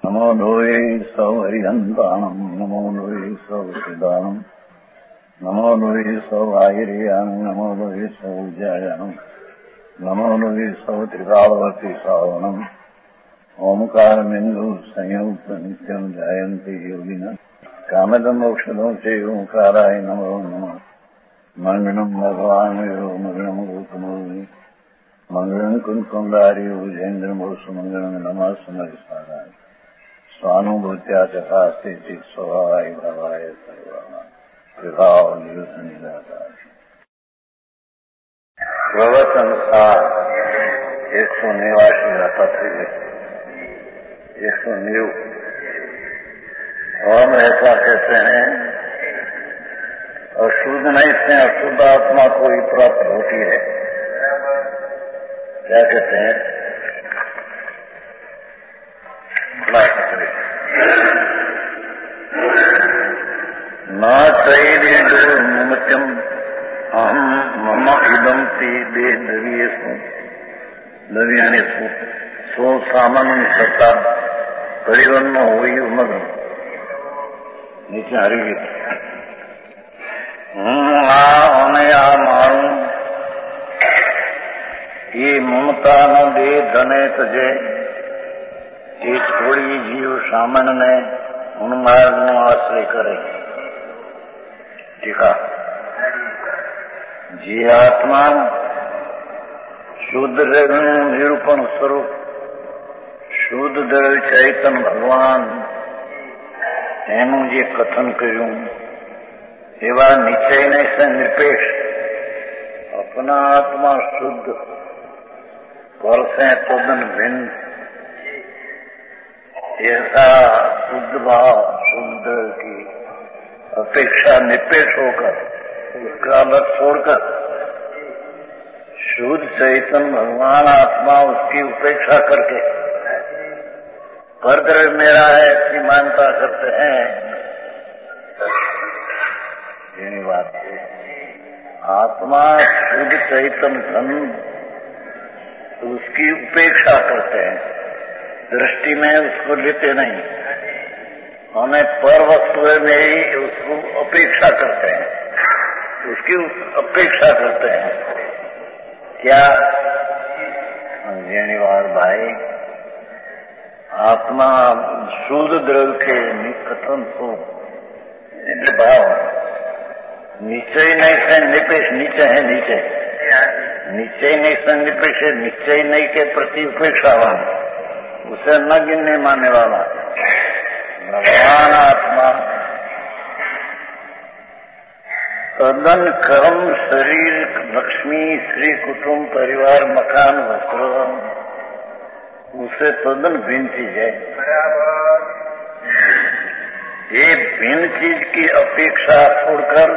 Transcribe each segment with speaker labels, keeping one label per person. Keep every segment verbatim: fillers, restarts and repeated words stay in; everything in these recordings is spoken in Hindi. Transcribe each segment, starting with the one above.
Speaker 1: नमो लोये सौहरिहन्ताणम् नमो लोये सौसिदानम् नमो लोये सौवाहिर्यानम् नमो लोये सौज्यायानम् नमो लोये सौत्रिकालवर्ति सावनम् ओंकारमिन्दु संयुक्त नित्यम् जायन्ति योगिनः कामदम् औषधम् च ओंकाराय नमो नमः मंगलम् भगवान् यो मंगलम् गौतमोऽवि मंगलम् कुन्कुण्डारि भुजेन्द्रमोऽस्तु मंगलम् नमः समरिसाराय स्वानुभूत्या चकास्ते स्वभावाय भावाय सर्वाणां विभावनियुतनिदाताय प्रवचन का एक सौ निवासी रहता थे एक सौ न्यू हम ऐसा कहते हैं और शुद्ध नहीं से अशुद्ध आत्मा को ही प्राप्त होती है। क्या कहते हैं न चैर्यम अहम मम इदम ते देवीयु दव्यानि सो सामन सत्ता परिवन्न हुई मगन नीचे हरी आ मारू ये ममता न दे धने तजे ये छोड़ी जीव सामन ने उन्मार्ग नो आश्रय करे। टीका जी आत्मा शुद्ध निरूपण स्वरूप शुद्ध द्रव्य चैतन भगवान एनु जे कथन कर्યું एवा निश्चय से निरपेक्ष अपना आत्मा शुद्ध पर से तदन भिन्न ऐसा शुद्ध भाव शुद्ध की अपेक्षा निरपेक्ष होकर उसका अलग छोड़कर शुद्ध चैतन भगवान आत्मा उसकी उपेक्षा करके परद्रव्य मेरा है ऐसी मान्यता करते हैं। यही बात है आत्मा शुद्ध चैतन धन तो उसकी उपेक्षा करते हैं, दृष्टि में उसको लेते नहीं, हमें पर वस्तु में ही उसको अपेक्षा करते हैं, उसकी अपेक्षा करते हैं। क्या अंजनीवाल भाई आत्मा शुद्ध द्रव्य के निकटन को भाव निश्चय नहीं से निपेक्ष नीचे है नीचे निश्चय नहीं से निपेक्ष निश्चय नहीं के प्रति उपेक्षावान उसे न गिनने मानने वाला भगवान आत्मा तदन कर्म शरीर लक्ष्मी श्री कुटुंब परिवार मकान वस्त्र उसे तदन भिन्न चीज है। ये भिन्न चीज की अपेक्षा छोड़कर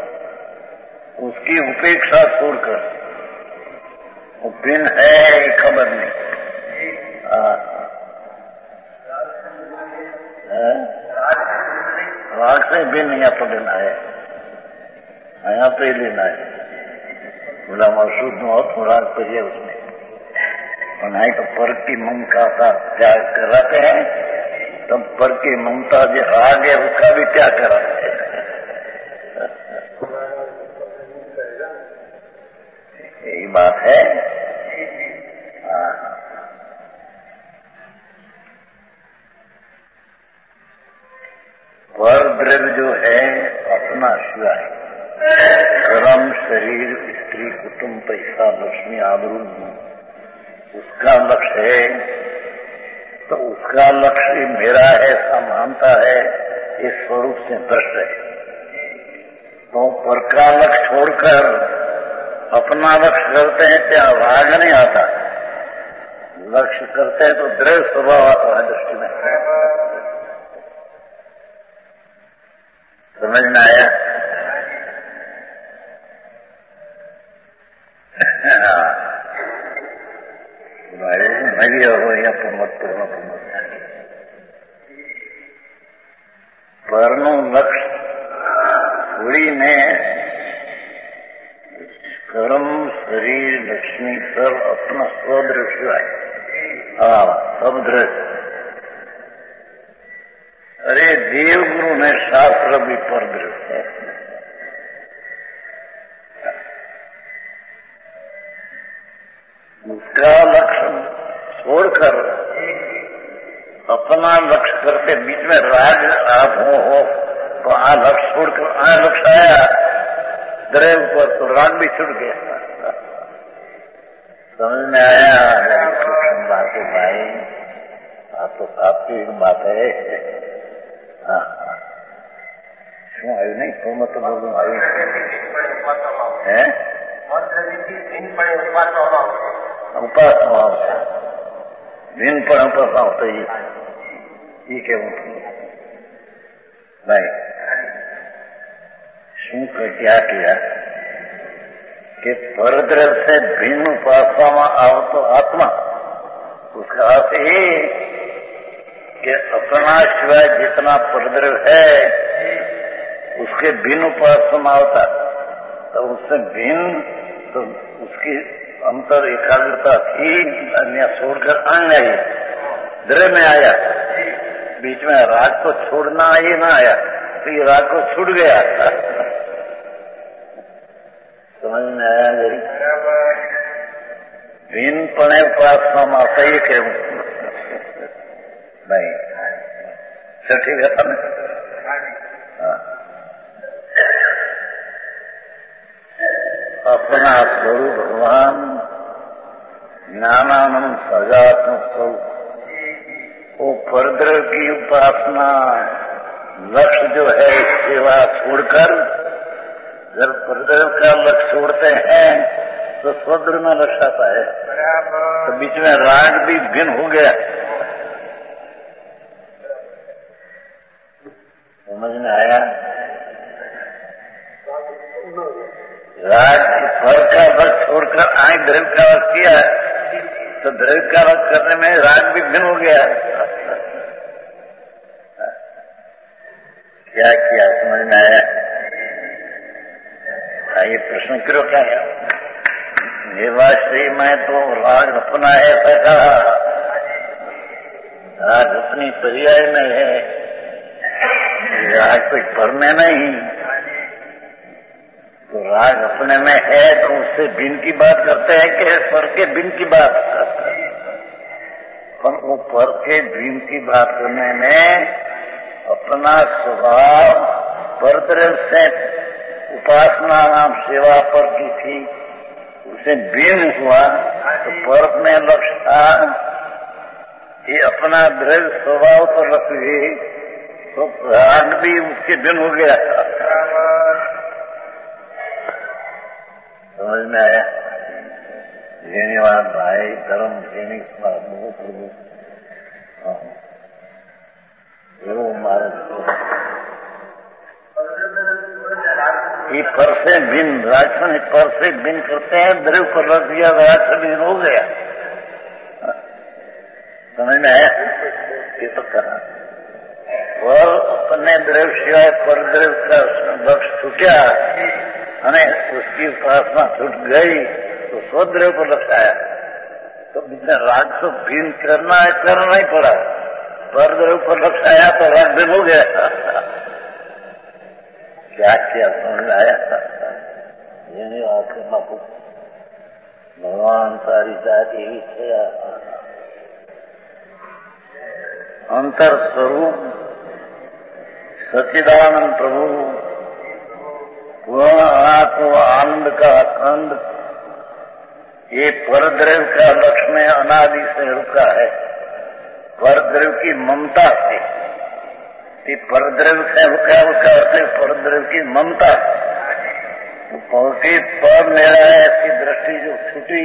Speaker 1: उसकी उपेक्षा छोड़कर वो भिन्न है ये खबर नहीं। राग से भिन्न यहाँ पर लेना है, यहाँ पे लेना है। बोला मौसूद और राग पर है उसमें बनाए तो पर की ममता का त्याग कराते हैं तब पर की ममता जो राग है उसका भी त्याग कराते हैं। यही बात है। पर द्रव्य जो है अपना शिवा है, कर्म शरीर स्त्री कुटुंब पैसा लक्ष्मी आबरू उसका लक्ष्य है तो उसका लक्ष्य मेरा है ऐसा मानता है, इस स्वरूप से दृष्ट है। तो पर का लक्ष्य छोड़कर अपना लक्ष्य करते हैं क्या राग नहीं आता, लक्ष्य करते हैं तो दृढ़ स्वभाव आता है दृष्टि में। समझ में आया? नवी हो या पुमत पूर्ण पुमत परनु लक्ष्य थोड़ी ने कर्म शरीर लक्ष्मी सब अपना स्वदृश्य है। हाँ सब दृश्य देवगुरु ने शास्त्र भी परदृढ़ है। उसका लक्ष्य छोड़कर अपना लक्ष्य करके बीच में राग आप हो, हो तो आ लक्ष्य छोड़कर आ लक्ष्य आया द्रव्य पर तो राग भी छूट गया। समझ में आया सूक्ष्म बात है भाई, आप तो आपकी बात है। हाँ શું આવ્યું નહીં તો મત બધું આવ્યું હે ઉપાસના આવશે ભીન પણ ઉપાસના આવતો એ કેવું ભાઈ શું क्या किया कि परद्रव्य से भिन्न उपासना आवतो आत्मा, उसका अर्थ ये कि अपना शिवाय जितना परद्रव्य है उसके भिन्न उपासना होता, तो उससे भिन्न तो उसकी अंतर एकाग्रता थी, अन्य छोड़कर अन्य ही द्रव्य में आया। बीच में राग को छोड़ना ये ना आया, तो ये राग को छूट गया। समझ में आया जरी भिन्नपणे उपासना में आता ये कहूं नहीं सब ठीक है था। अपना स्वरूप भगवान ज्ञानानंद सजात्मक स्वरूप, वो परद्रव्य की उपासना लक्ष्य जो है सेवा छोड़कर जब परद्रव्य का लक्ष्य छोड़ते हैं तो स्वद्र में लक्ष्य आता है, तो बीच में राग भी भिन्न हो गया। समझ में आया? राग फल का वक्त छोड़कर आए द्रव्य का वक्त किया, तो द्रव्य का वक्त करने में राग भी भिन्न हो गया। क्या किया समझ में आया? ये प्रश्न करो क्या है? देवाश्री मैं तो राग अपना ऐसा कहा, राग अपनी पर्याय में है, राग कोई पर में नहीं, तो राग अपने में है तो उससे भिन्न की बात करते हैं कि पर के भिन्न की बात करते हैं। पर वो पर के भिन्न की बात करने में अपना स्वभाव परद्रव्य से उपासना नाम सेवा पर की थी, उसे भिन्न हुआ तो पर में लक्ष्य था, ये अपना द्रव्य स्वभाव पर रख गई तो राग भी उसके भिन्न हो गया। समझ में आया? धन्यवाद भाई धर्म देने प्रभु प्रभु वो मारा ये पर से भिन्न राजस्थान पर से भिन्न करते हैं, द्रव्य पर रख दिया राज से भिन्न हो गया। समझ में आया? ये तो करना और अपने द्रव्य सिवाय पर द्रव्य का लक्ष्य छूटा અને उसकी उपासना छूट गई तो स्वद्रव्य पर लक्षाया, तो बीच राग को भिन्न करना है, करना ही पड़ा। पर द्रव्य पर लक्षाया तो राग भिन्न हो गया। क्या किया समझ में आया? ये नहीं आखिर भगवान सारी जाति है अंतर स्वरूप सच्चिदानंद प्रभु पूर्ण आत्म आनंद का आनंद, ये परद्रव्य का लक्ष्य में अनादि से रुका है। परद्रव्य की ममता से, ये परद्रव्य से रुका रुका होते परद्रव्य की ममता तो पहुंची पर मेरा ऐसी दृष्टि जो छुटी,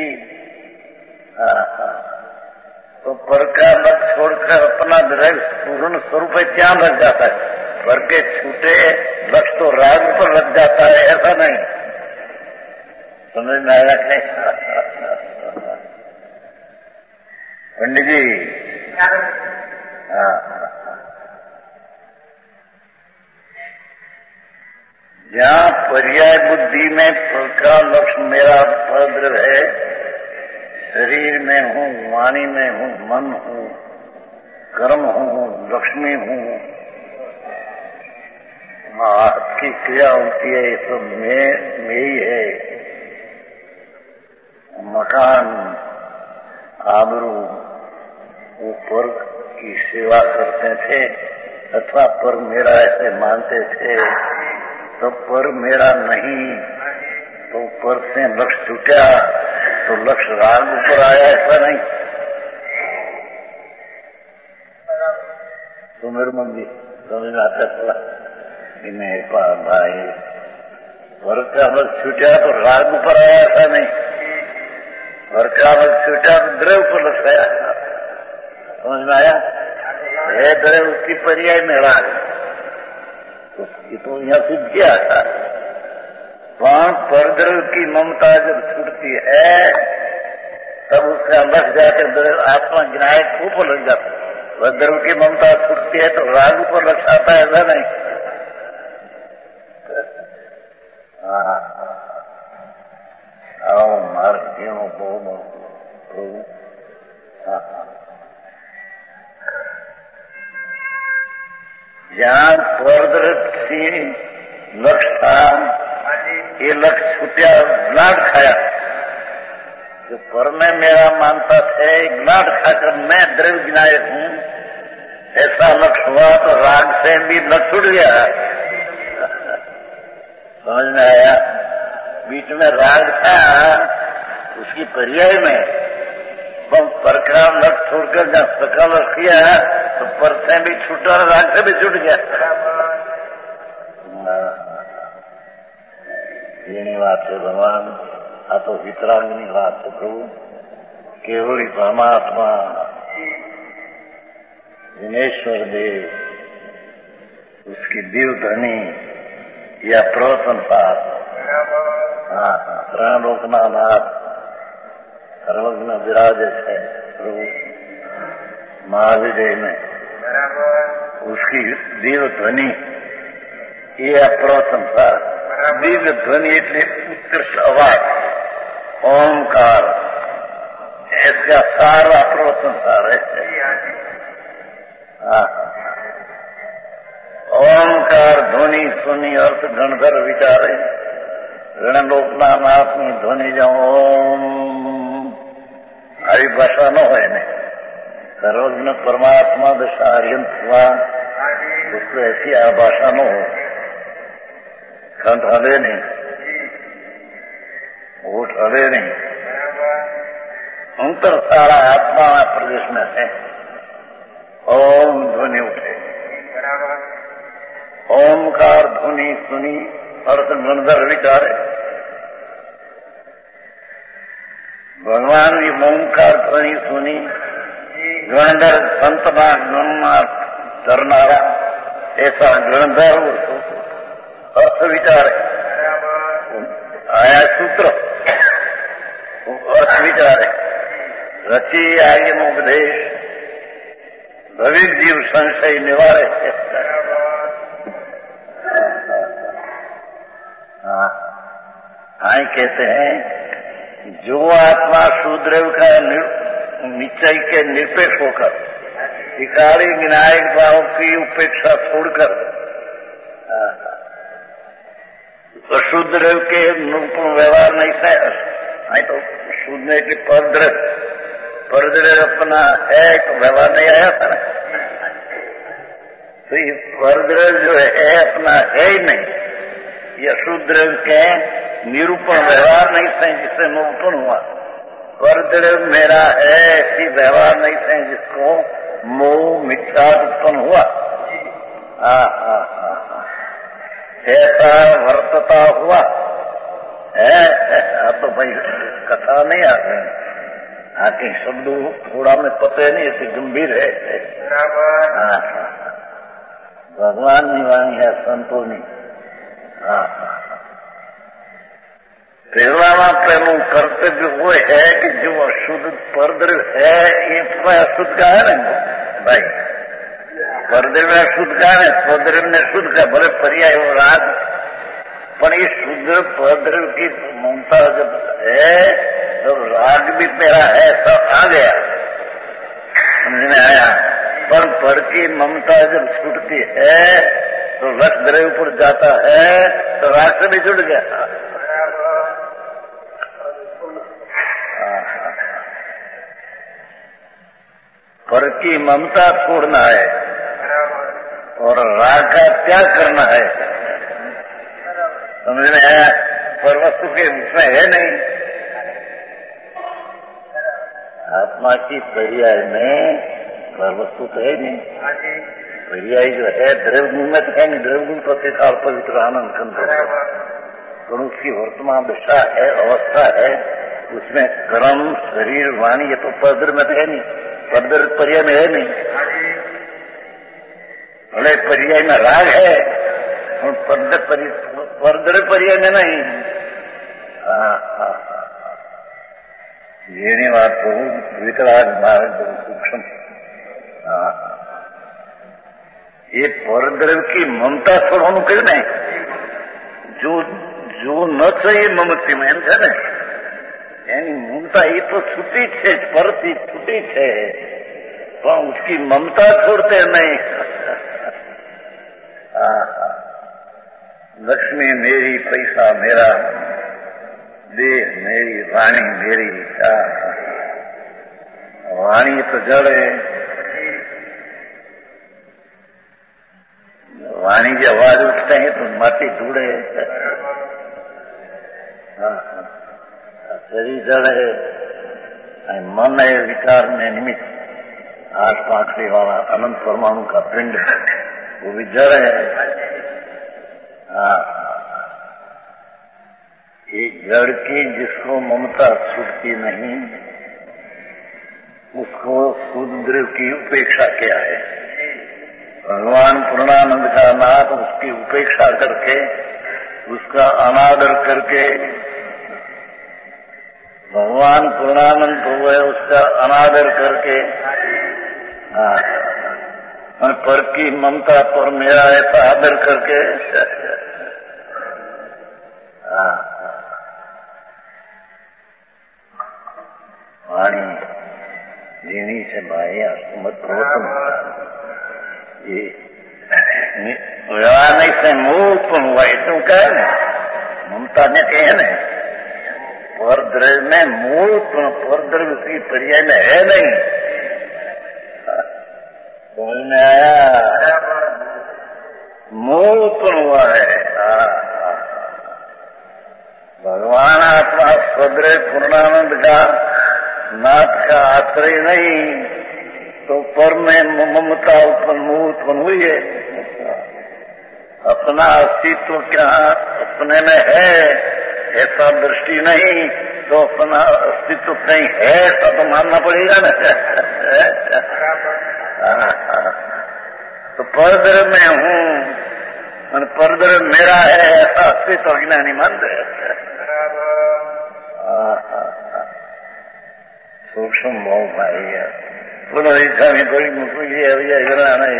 Speaker 1: तो पर का लक्ष्य छोड़कर अपना द्रव्य पूर्ण स्वरूप क्या लग जाता है। पर के छूटे लक्ष्य तो राग पर लग जाता है, ऐसा नहीं। समझ में आया कि पंडित जी? हाँ, जहाँ पर्याय बुद्धि में पर का लक्ष्य मेरा परद्रव्य है, शरीर में हूँ, वाणी में हूँ, मन हूँ, कर्म हूँ, लक्ष्मी हूँ, हाथ की क्रिया होती है, ये सब में में ही है। मकान, आबरू, ऊपर की सेवा करते थे अथवा पर मेरा ऐसे मानते थे, तो पर मेरा नहीं, तो पर से लक्ष्य छूटा तो लक्ष्य राग ऊपर आया, ऐसा नहीं। तो मेरे मम्मी समझ में आता चला कि मेरे पास भाई पर का लक्ष्य छूटा तो राग ऊपर आया, ऐसा नहीं। पर का लक्ष्य छूटा तो द्रव्य पर लक्ष्य आया, समझ में आया। है द्रव्य उसकी पर्याय में राग, उसकी तो यहाँ सिद्ध किया था। वहां पर द्रव्य की ममता जब छूटती है तब उसका लग जाकर द्रव्य आत्मा गिराए ऊपर लग जाता है। वह द्रव्य की ममता छूटती है तो राग ऊपर लग जाता है, ऐसा नहीं। हाँ, आओ मार क्यों बोलो प्रभु। हाँ, जहाँ परद्रव्य लक्ष्य था, ये लक्ष्य छूटिया, ग्लाट खाया। जो पर में मेरा मानता थे, ग्लाट खाकर मैं द्रव्य विनायक हूँ, ऐसा लक्ष्य हुआ तो राग से भी लक्ष्य छूट गया। समझ में आया। बीच में राग था, उसकी पर्याय में हम पर का लक्ष्य छोड़कर जब सका लक्ष्य किया तो पर से भी छूटा, राग से भी छूट गया। એની વાત છે ભગવાન, આ તો વિતરાગની વાત છે પ્રભુ। કેવળી પરમાત્મા દિનેશ્વર દેવ, उसकी दिव्य ध्वनि या प्रवचन साथ, हाँ हाँ ત્રણલોકના નાથ સર્વજ્ઞ विराजे છે प्रभु महाविजय में। उसकी दिव्य ध्वनि ये प्रवचन साथ, दिव्य ध्वनि એટલે उत्कृष्ट अवाज, ओंकार, इसका सारा प्रवचन सार है। ओंकार ध्वनि सुनी अर्थ गणधर विचारे, रणलोकना नाथनी ध्वनि जो ओम, આવી ભાષા ન હોય ને। સર્વજ્ઞ પરમાત્મા દશા આર્યન हुआ, उसको ऐसी आ भाषा न हो, कंठ हले नहीं, होठ हले नहीं, अंतर सारा आत्मा प्रदेश में है। ओम ध्वनि उठे, ओमकार ध्वनि सुनी अर्थ गणधर विचारे। भगवान की ओंकार ध्वनि सुनी, गणधर संतना गणना करनारा, ऐसा गणधर अर्थ विचार आया सूत्र, अर्थ विचार रची आगे उपदेश, भविक जीव संशय निवारे। हाँ, आई कहते हैं जो आत्मा शूद्रव का निश्चय के निरपेक्ष होकर विकारी विनायक भाव की उपेक्षा छोड़कर अशुद्ध रव के अनुकूल व्यवहार नहीं है, नहीं तो शुद्ध के परद्रव परद्रव अपना है तो व्यवहार नहीं आया था ना। तो ये परद्रव जो है अपना है ही नहीं, ये अशुद्ध रव के निरूपण व्यवहार नहीं सही जिससे मोह उत्पन्न हुआ। परद्रव मेरा है ऐसी व्यवहार नहीं सही जिसको मोह मिथ्या उत्पन्न हुआ। हाँ हाँ हाँ हाँ, ऐसा वर्तता हुआ है। अब तो भाई कथा नहीं आ रही, आके शब्द थोड़ा में पते नहीं, ऐसे गंभीर है। हाँ हाँ, भगवान की वाणी है संतों की। हाँ हाँ, પહેલામાં પહેલું કર્તવ્ય वो है कि जो अशुद्ध परद्रव है ये अशुद्ध का है ना भाई। परद्रव में अशुद्ध का है, स्वद्रव में शुद्ध का, भले पर्याय हो राग, पर ये शुद्ध परद्रव की ममता जब है तो राग भी मेरा है सब आ गया, समझ में आया। पर पर की ममता जब छूटती है तो लक्ष्य द्रव्य पर जाता है तो राग से भी जुड़ गया। पर की ममता छोड़ना है और राग का त्याग करना है। समझ में आया? पर वस्तु के उसमें है नहीं। आत्मा की पर्याय में पर वस्तु तो है नहीं। पर्याय जो है द्रव्य गुण में तो है नहीं। द्रव्य गुण प्रतिकाल पवित्र आनंद कंठ, तो उसकी वर्तमान दशा है, अवस्था है, उसमें कर्म शरीर वाणी ये तो परद्रव्य में तो है नहीं। परद्रव्य पर्याय में है नहीं। भले पर्याय में राग है और परद्रव्य पर्याय में नहीं। हाँ हाँ ये बात बहुत विकराल मार्ग बहुत सूक्ष्म। ये परद्रव्य की ममता छोड़ो क्यों नहीं? जो जो न चाहिए ममती में છે ને એની મમતા એ તો છૂટી છે, પરથી છૂટી છે, પણ उसकी ममता छोड़ते नहीं। लक्ष्मी मेरी, पैसा मेरा, देह मेरी, वाणी मेरी। वाणी तो जड़ है। वाणी की आवाज उठते हैं तो माटी ढूंढे। शरीर जड़ है, मन है विचार में निमित्त। आठ पांचवे वाला अनंत परमाणु का पिंड वो भी जड़ है। हाँ ये जड़ की जिसको ममता छूटती नहीं उसको शुद्र की उपेक्षा किया है। भगवान पूर्णानंद का नाथ उसकी उपेक्षा करके, उसका अनादर करके, भगवान पूर्णानंद को है उसका अनादर करके, हाँ पर की ममता पर मेरा ऐसा आदर करके, हाँ वाणी जीनी से भाई मत तुम ये व्यवहार नहीं से मुक्त हुआ तुम कहे न ममता ने कहे न परद्रव्य में मूर्त परद्रव्य की पर्याय में है नहीं। समझ में आया? मूर्त हुआ है। भगवान आत्मा स्वद्रव्य पूर्णानंद का नाथ का आश्रय नहीं तो पर में ममता उत्पन्न मुंह उत्पन्न हुई है। अपना अस्तित्व क्या अपने में है ऐसा दृष्टि नहीं तो अपना अस्तित्व कहीं है ऐसा तो मानना पड़ेगा ना। तो परद्रव्य में हूँ और परद्रव्य मेरा है ऐसा अस्तित्व अज्ञानी मानते। सूक्ष्म भाव भाई है पुनः इच्छा में कोई मुझे अभी करना नहीं।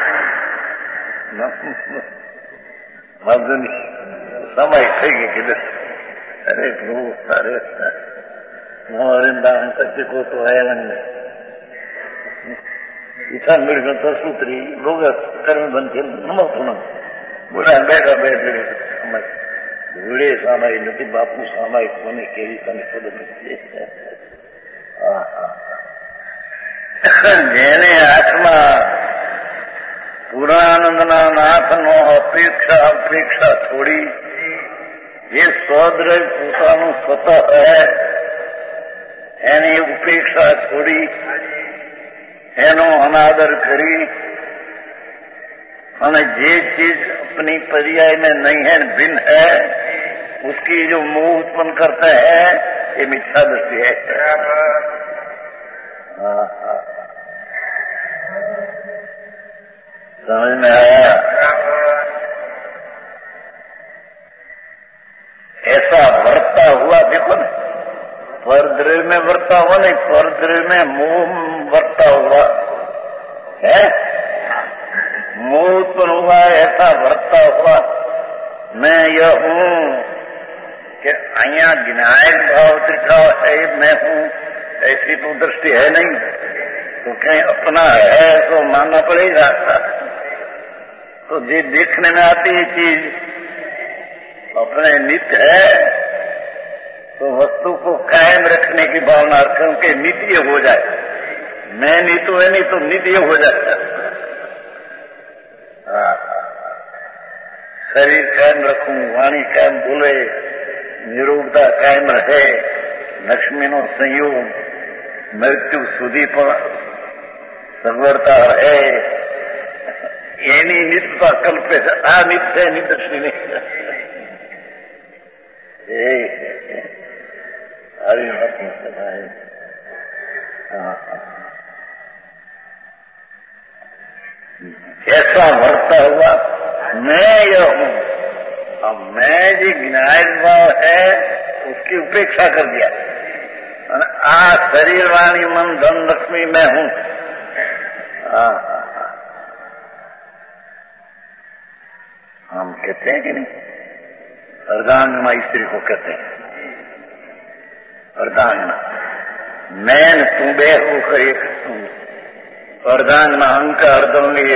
Speaker 1: मजदूर समय थे कि अरे प्रभु अरे वृंदावन तक को तो है इच्छा मेरे तो सूत्री लोग कर्म बनते नमक पुनः बुढ़ा बैठा बैठे समय बूढ़े सामाई नहीं बापू सामाई कोने केरी तने खुद જેને આત્મા પૂર્ણાનંદના નાથનો અપેક્ષા અપેક્ષા છોડી જે સ્વદ્રવ્ય પોતાનું સ્વતઃ હે એની ઉપેક્ષા છોડી એનો અનાદર કરી અને જે चीज अपनी पर्याय में नहीं है भिन्न है उसकी जो मोह उत्पन्न करता है ये मिथ्या दृष्टि है। समझ में आया? ऐसा वर्ता हुआ देखो ना परद्रव्य में वर्ता हुआ नहीं परद्रव्य में मोह वर्ता हुआ है मोह उत्पन्न हुआ ऐसा वर्ता हुआ। मैं यह हूँ कि अहिया विनायक भाव त्रिकाव है मैं हूँ ऐसी तो दृष्टि है नहीं तो कहीं अपना है तो मानना पड़ेगा। तो जो देखने में आती है चीज अपने नित्य है, तो वस्तु को कायम रखने की भावना रखें कि नित्य हो जाए। मैं नीतु है नहीं तो नित्य हो जाता। शरीर कायम रखूं, वाणी कायम बोले, निरोगता कायम रहे, लक्ष्मी नो संयोग, मृत्यु सुधी पर सगवड़ता रहे, एनी नित्यता कल्पे आ नित्य है निदर्शनी नहीं। हरि है। ऐसा वर्ता हुआ मैं यह हूं। अब मैं जो ज्ञान भाव है उसकी उपेक्षा कर दिया। आ शरीर वाणी मन धन लक्ष्मी मैं हूं। हम कहते हैं कि नहीं, अर्धांगना स्त्री को कहते हैं अर्धांगना। मैं तू बे हो करे अर्धांगना अंक अर्धंगी।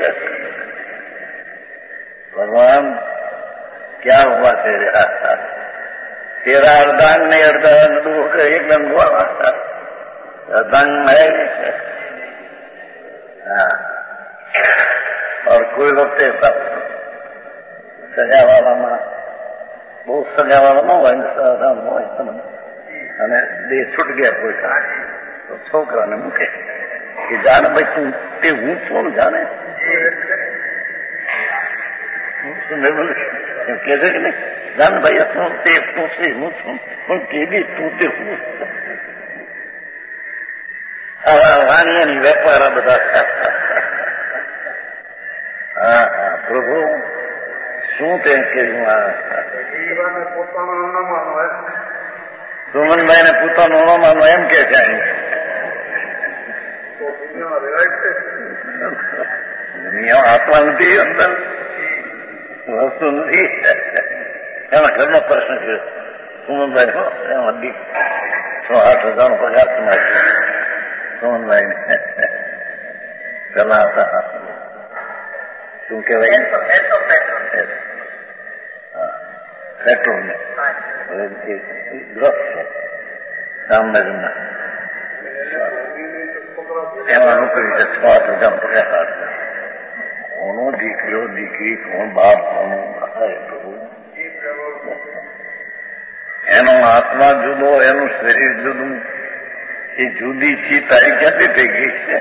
Speaker 1: भगवान क्या हुआ तेरे तेरा अर्धांग नहीं अर्धांग दो होकर एक दंग हुआ। अर्धांग है। और कोई वक्त ऐसा सजा वाला ना બહુ સજાવાળો ન હોય સાધારણ હોય તમને અને દેહ છૂટ ગયા કોઈ કામ તો છોકરાને મૂકે કે જાણે ભાઈ તું તે હું છું ને જાણે કહે છે કે નહીં જાણ ભાઈ તું તે તું છે હું છું પણ કેવી તું તે હું આવા વાણિયાની વેપાર આ બધા હા હા પ્રભુ શું તે કર્યું આ સુમનભાઈ ને પોતાનો ન માનો એમ કે છે દુનિયા આત્મા નથી અંદર વસ્તુ નથી. એના ઘરનો પ્રશ્ન છે સુમનભાઈ એમાં દીક છ આઠ હજાર પગાર તમારે સુમનભાઈ ને પેલા હતા શું કહેવાય પેટ્રોલ ને ગ્રહ છે જામનગરના એમાં નોકરી છે છ આઠ હજાર પગાર. કોનો દીકરો દીકરી કોણ બાપ કોનું પ્રભુ એનો આત્મા જુદો એનું શરીર જુદું એ જુદી ચી તારી ક્યાંથી થઈ ગઈ છે.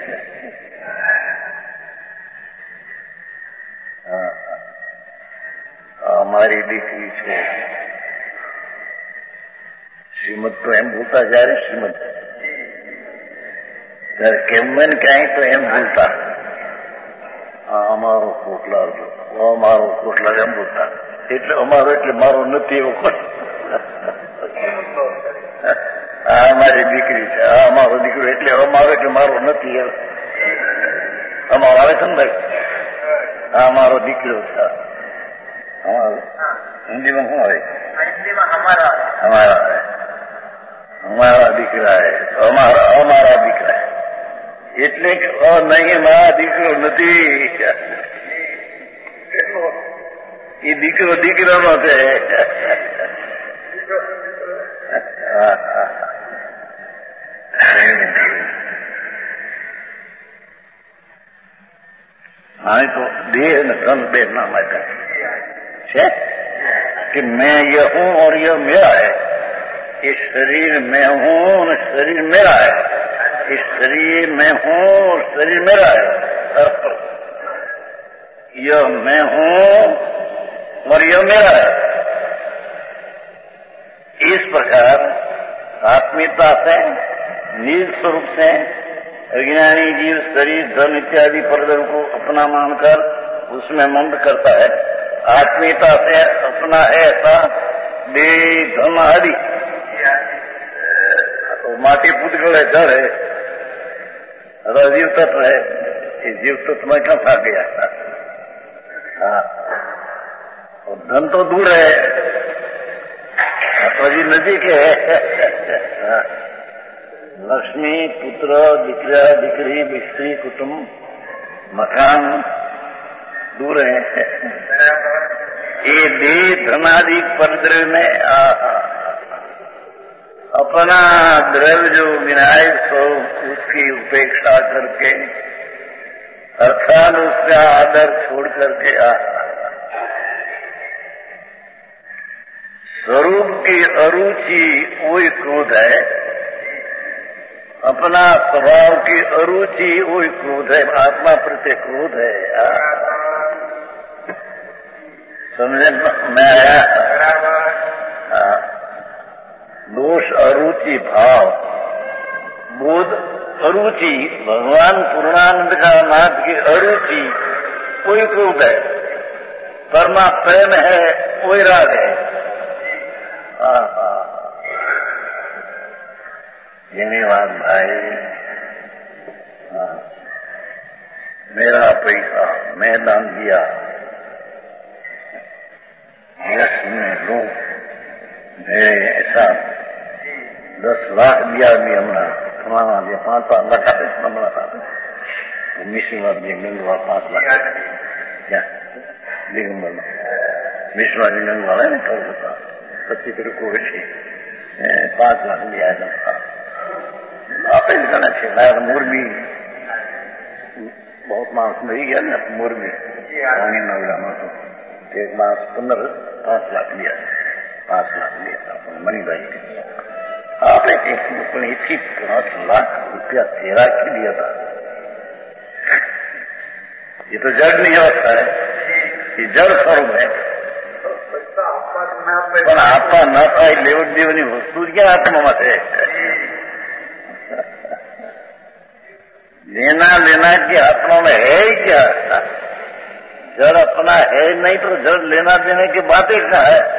Speaker 1: અમારી દીકરી છે શ્રીમદ તો એમ બોલતા જયારે શ્રીમદ ત્યારે કેમન ક્યાંય તો એમ બોલતા અમારો કોટલાલ અમારો કોટલાલ એમ બોલતા એટલે અમારો એટલે મારો નથી એવો કોટ આ અમારી દીકરી છે આ અમારો દીકરો એટલે અમારો એટલે મારો નથી એવો અમારો આવે છે ને ભાઈ આ અમારો દીકરો છે हिंदी में શું આવે हिंदी में हमारा हमारा हमारा દીકરા है हमारा हमारा દીકરા એટલે કે નહીં મારા દીકરો નથી એ દીકરો દીકરાનો છે. હા તો દેહ ને ધન બે નામ આપ્યા છે कि मैं ये हूं और ये मेरा है. ये शरीर मैं हूं और शरीर मेरा है. इस शरीर मैं हूं और शरीर मेरा है. यह मैं हूं और यह मेरा है. इस प्रकार आत्मीयता से निज स्वरूप से अज्ञानी जीव शरीर धन इत्यादि परदर को अपना मानकर उसमें मंद करता है. आत्मीयता से अपना है ऐसा देह धन आदि तो माटी पूतगल है जड़ है अगर जीव तत्व है ये जीव तत्व में क्यों था गया. हाँ और धन तो दूर है तो जी नजीक है. लक्ष्मी पुत्र दीकरा दीकरी स्त्री कुटुंब मकान दूर है। ये देह धनादि परद्रव्य में अपना द्रव्य जो विनायक सो उसकी उपेक्षा करके अर्थात उसका आदर छोड़ करके आ स्वरूप की अरुचि वही क्रोध है, अपना स्वभाव की अरुचि वही क्रोध है, आत्मा प्रति क्रोध है। समझे मैं आया? दोष अरुचि भाव बोध अरुचि, भगवान पूर्णानंद का नाथ की अरुचि कोई क्रोध है, परमा प्रेम है कोई राग है। धन्यवाद भाई। हाँ, मेरा पैसा मैं दान दिया, यश में लो, मेरे ऐसा दस लाख दिया भी हमारा कमाना दिया, पांच पांच लाख आते बना पाते मिश्रवाद गंगवा पांच लाख क्या दिगंबर मिश्रवाद गंग वाला है ना कर देता पच्चीस को वैसे पांच लाख दिया था। आप कहना चाहिए मुर्गी बहुत मांस मरी गया ना, मुर्गी पानी नवला मास एक मास पंद्रह पांच लाख लिया, पांच लाख लिया था मणिभाई के। आपने इसी पांच लाख रुपया तेरा की दिया था। ये तो जड़ नहीं होता है, ये जड़ स्वरूप है। पर आपका न था लेवट देवनी वस्तु क्या आत्मा मत है। लेना लेना की आत्मा में है ही क्या? जड़ अपना है नहीं तो जड़ लेना देने की बात ही क्या है?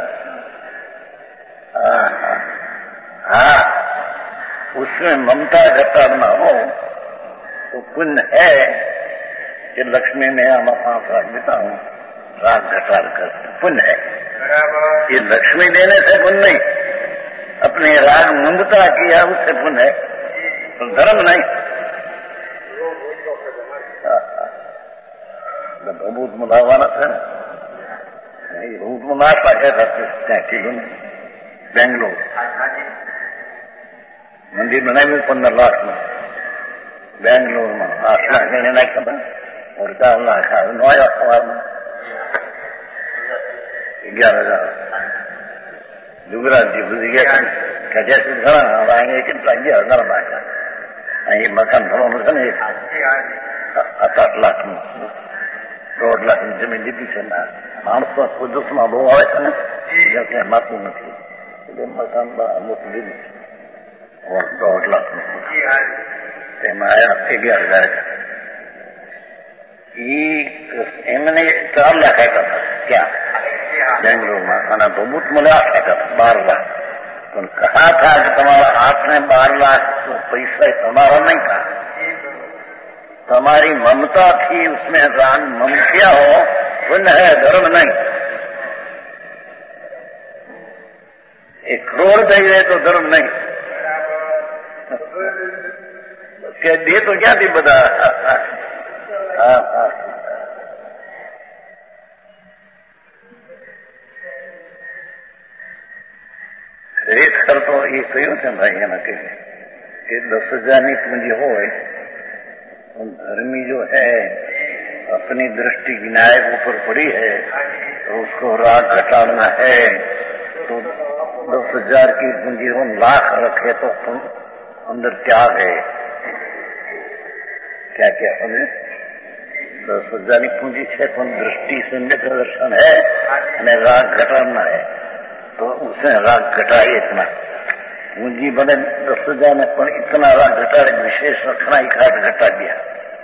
Speaker 1: हाँ, उसमें ममता घटाना हो तो पुण्य है कि लक्ष्मी में हम पांच राग देता हूँ, राग घटार कर पुण्य है। ये लक्ष्मी देने से पुण्य नहीं, अपने राग ममता किया उससे पुण्य है, तो धर्म नहीं। बहुत मुलावाना था, बहुत मुनाफा कहता किलो बेंगलोर मंदिर बनाए हुए पंद्रह लाख में, बेंगलोर में आठ लाख लेना खबर और चार लाख नौ अखबार में ग्यारह हजार जुगराज जी बुझ गया क्या जैसे घना आएंगे कि ग्यारह हजार आएगा ये मकान भवन है सात आठ लाख में દોઢ લાખ જમીન લીધી છે ને માણસો કુદરતમાં બહુ આવે છે ને ક્યાંય માતું નથી એટલે મકાન અમુક લીધું છે દોઢ લાખ તેમાં આયા અગિયાર હજાર એમને ચાર લાખ આપ્યા હતા ક્યાં બેંગ્લોરમાં અને બહુત મને આઠ આપ્યા હતા બાર લાખ પણ કહા था कि તમારા હાથને બાર લાખ પૈસા તમારા नहीं था, तुम्हारी ममता थी उसमें राग मम किया हो पुण्य है, धर्म नहीं। एक करोड़ दे तो धर्म नहीं, क्या दे तो क्या थी बता। हाँ हाँ खरेखर तो ये क्यों थे भाई है ना कि दस हजार की पूंजी हो धर्मी जो है अपनी दृष्टि विनायक ऊपर पड़ी है तो उसको राग घटाना है तो दस हजार की पूंजी हो लाख रखे तो अंदर त्याग है। क्या क्या समझे? दस हजार की पूंजी है तो दृष्टि सम्यक दर्शन है और राग घटाना है तो उसने राग घटाए इतना पूंजी बने दस हजार में पर इतना राग घटाड़े विशेष रखना ही खाट घटा दिया।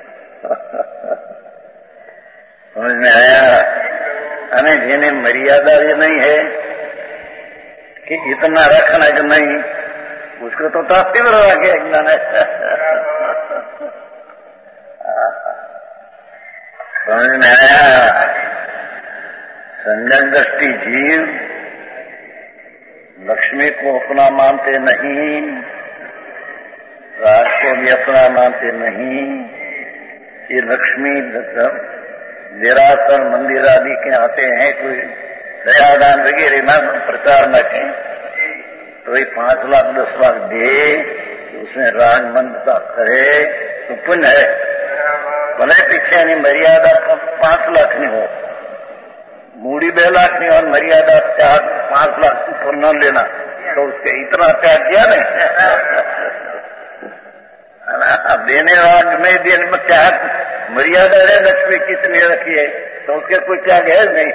Speaker 1: समझ में आया? अने जेने मर्यादा ये नहीं है कि इतना रखना कि नहीं उसको तो तीव्र रखे ज्ञान है। समझ में आया? संजन दृष्टि जीव लक्ष्मी को अपना मानते नहीं, राज को भी अपना मानते नहीं। ये लक्ष्मी देरासर मंदिर आदि के आते हैं, कोई दयादान वगैरह में प्रचार न करें तो ये पांच लाख दस लाख दे, उसमें राग मंदता करे तो पुण्य है। भले पीछे नहीं मर्यादा पांच लाख नहीं हो, मूड़ी बे लाख नहीं और मर्यादा चार पांच लाख पुण्य लेना, तो उसके इतना त्याग किया नहीं। देने वाला नहीं, देने में त्याग मर्यादा है, लक्ष्मी कितनी रखी है तो उसके कोई त्याग है नहीं।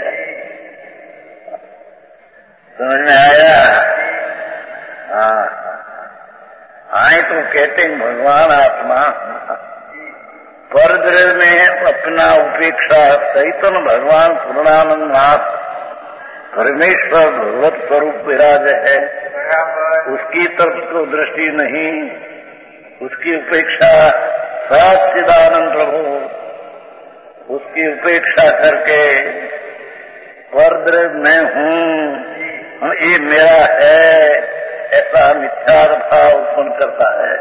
Speaker 1: समझ में आया? हाँ, आए तो कहते हैं भगवान आत्मा परद्रव्य में अपना उपेक्षा सहित भगवान पूर्णानंद नाथ परमेश्वर भगवत स्वरूप विराज है, उसकी तरफ तो दृष्टि नहीं, उसकी उपेक्षा सच्चिदानंद प्रभु, उसकी उपेक्षा करके परद्रव्य में हूँ, ये मेरा है, ऐसा मिथ्या भाव उत्पन्न करता है।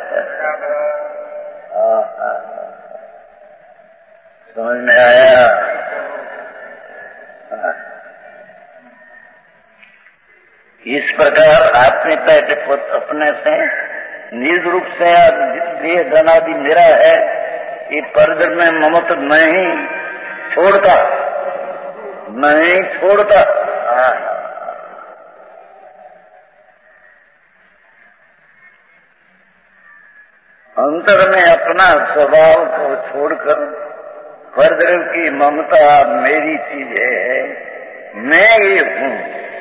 Speaker 1: समझ में आया? इस प्रकार आत्मिकता के अपने से निज रूप से देह धनादि मेरा है, ये परद्रव्य में ममत्व नहीं छोड़ता, नहीं छोड़ता। अंतर में अपना स्वभाव को छोड़कर परद्रव्य की ममता मेरी चीज है, मैं ये हूँ,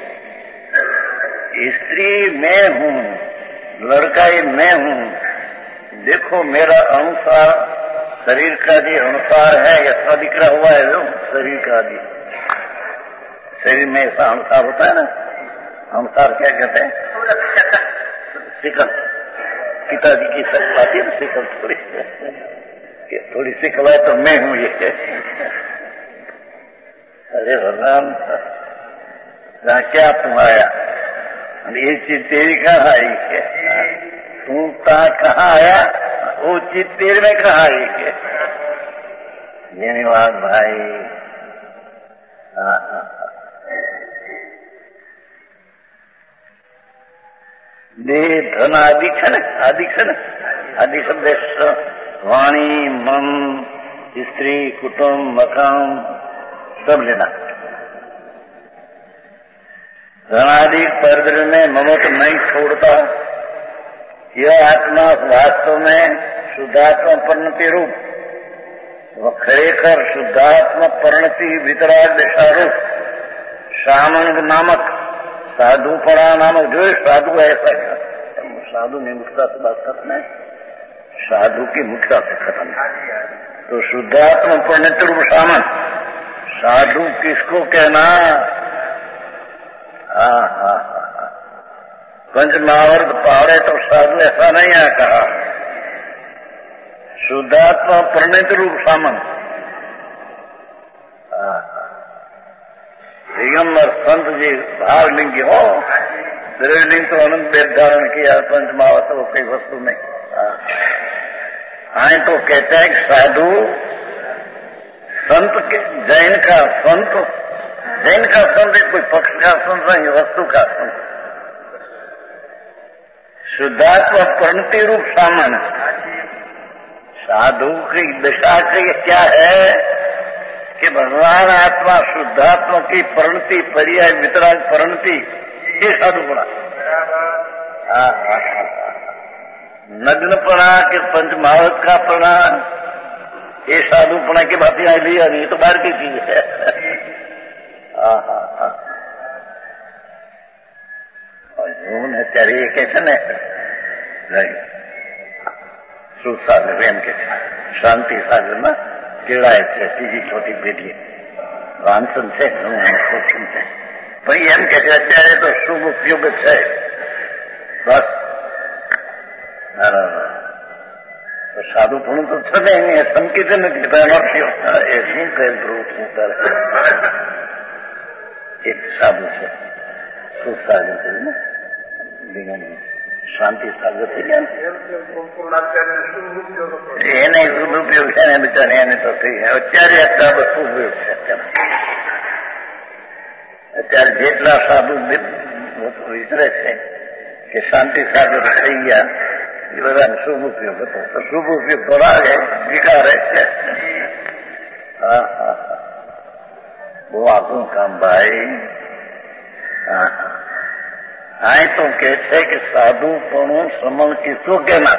Speaker 1: स्त्री मैं हूँ, लड़का ये मैं हूँ। देखो मेरा अनुसार शरीर का जो अनुसार है, ऐसा दिख रहा हुआ है जो शरीर का भी, शरीर में ऐसा अनुसार होता है ना, अनुसार क्या कहते हैं? शिकल, पिताजी की शक्ल आती है ना, शिकल थोड़ी थोड़ी शिकल है तो मैं हूँ ये। अरे भगवान, क्या तुम आया? ये चीज तेरी कहाँ आई है? तू कहाँ आया? वो चीज तेरे में कहाँ आई है? धन्यवाद भाई। हाँ हाँ, देह धन आदि क्षण, आदि क्षण, आदि शब्द वाणी, मन, स्त्री, कुटुंब, मकान सब लेना। धनादि परद्रव्य में ममत्व नहीं छोड़ता। यह आत्मा वास्तव में शुद्धात्मा परिणति रूप, खरेखर शुद्धात्मा परिणति वितराग दिशारूप शामन नामक साधु पड़ा नामक, जो साधु है ऐसा क्या? साधु में मुक्ता से बात खत्म है, साधु की मुक्ता से खत्म है। तो शुद्धात्मा परिणति रूप शामन साधु किसको कहना? हाँ हाँ हाँ, पंच महावर्त पहाड़े तो साधु ऐसा नहीं है कहा। शुद्धात्मा परिणत रूप सामन, दिगंबर संत जी भाव लिंग हो, लिंग तो अनंत वेद धारण किया पंच महावर्त को कई वस्तु में। आए तो कहते हैं कि साधु संत के, जैन का संत, जैन का संत कोई पक्ष का संत नहीं, वस्तु का संत। शुद्धात्मा परिणति रूप सामन, साधु की दिशा के क्या है कि भगवान आत्मा शुद्धात्मा की परिणति, पर्याय वितराग परिणति, ये साधु पड़ा। नग्नपना के पंचमहावत का पड़ा, ये साधुपना की बात यहाँ लिया नहीं, तो बाहर की चीज है। અત્યારે એ કે છે ને સુસાગર એમ કે છે, શાંતિ સાગરમાં કેળાય છે ત્રીજી ચોથી પેઢી વાંચન છે, શોષણ છે, ભાઈ એમ કે છે અત્યારે તો શુભ ઉપયોગ છે બસ. સાધુપણું તો છે ને એને સંકેત નથી થયો, એ શું કહે પ્રવૃત્તિ કરે. એક સાધુ છે સુસાગર છે ને, શાંતિ સાગર થઈ ગયા, એને શુભ ઉપયોગ છે ને બિચારે એને તો થઈ જાય. અત્યારે અત્યારે બધું ઉપયોગ છે. અત્યારે અત્યારે જેટલા સાધુ વિચરે છે કે શાંતિ સાગર થઈ ગયા એ બધાને શુભ ઉપયોગ હતો. તો શુભ ઉપયોગ તો લાગે વિકારે છે. હા હા બહુ આપણું કામ ભાઈ. હા હા તો કે છે કે સાધुपणु समण किसको कहना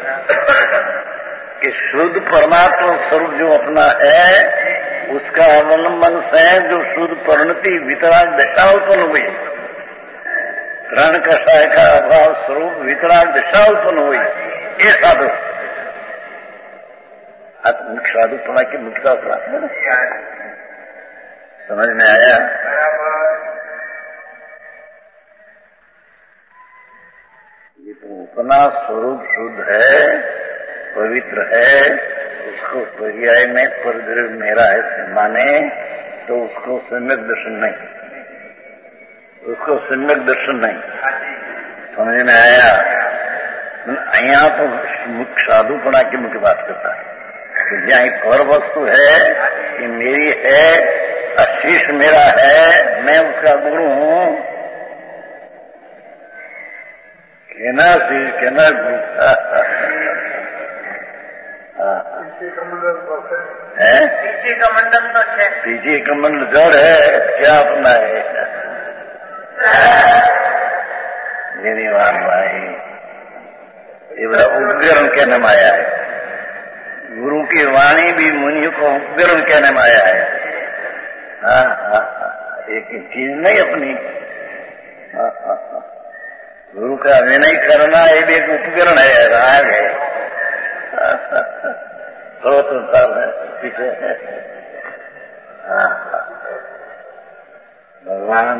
Speaker 1: कि शुद्ध परमात्मा स्वरूप जो अपना है उसका अवलंबन से जो शुद्ध परिणति वितराग दशा उत्पन्न हुई, रण कषाय का अभाव स्वरूप वितराग दशा उत्पन्न हुई, ये साधु साधुपणा की मुख्यता प्राप्त है. समझ में आया? ये तो अपना स्वरूप शुद्ध है, पवित्र है, उसको पर्याय में परद्रव्य मेरा ऐसे माने तो उसको सम्यक दर्शन नहीं, उसको सम्यक दर्शन नहीं. समझ में आया? यहाँ तो मुख्य साधुपणा की मुख्य बात करता है कि जहाँ एक और वस्तु है कि मेरी है, आशीष मेरा है, मैं उसका गुरु हूँ, कहना शीश कहना गुरु है. पीछे का मंडल तो है, पीछे का मंडल जड़ है, क्या अपना है मेरी बात भाई. ये बड़ा उपकरण कहने में आया है. गुरु की वाणी भी मुनि को उपकरण कहने में आया है. हाँ हाँ एक चीज नहीं अपनी. हाँ हाँ हाँ गुरु का विनय करना ये भी एक उपकरण है, राग है. तो तो सब है पीछे है. हाँ भगवान